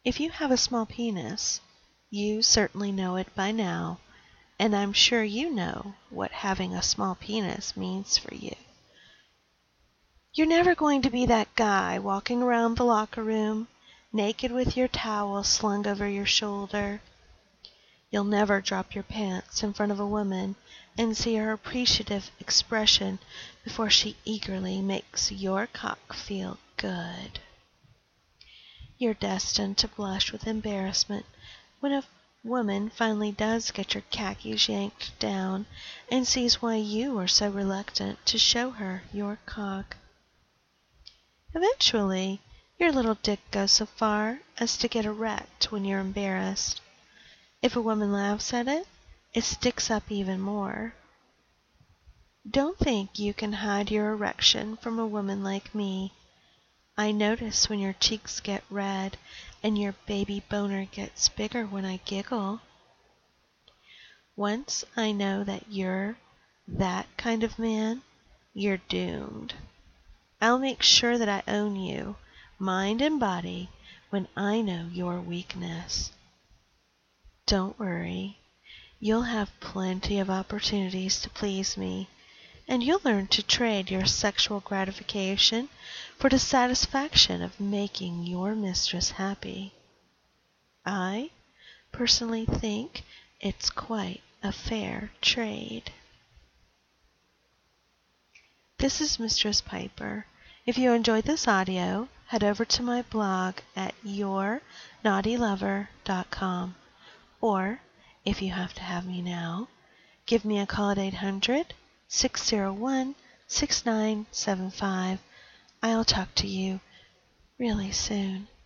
If you have a small penis, you certainly know it by now, and I'm sure you know what having a small penis means for you. You're never going to be that guy walking around the locker room, naked with your towel slung over your shoulder. You'll never drop your pants in front of a woman and see her appreciative expression before she eagerly makes your cock feel good. You're destined to blush with embarrassment when a woman finally does get your khakis yanked down and sees why you were so reluctant to show her your cock. Eventually, your little dick goes so far as to get erect when you're embarrassed. If a woman laughs at it, it sticks up even more. Don't think you can hide your erection from a woman like me. I notice when your cheeks get red and your baby boner gets bigger when I giggle. Once I know that you're that kind of man, you're doomed. I'll make sure that I own you, mind and body, when I know your weakness. Don't worry. You'll have plenty of opportunities to please me, and you'll learn to trade your sexual gratification for the satisfaction of making your mistress happy. I personally think it's quite a fair trade. This is Mistress Piper. If you enjoyed this audio, head over to my blog at yournaughtylover.com. Or, if you have to have me now, give me a call at 800-601-6975. I'll talk to you really soon.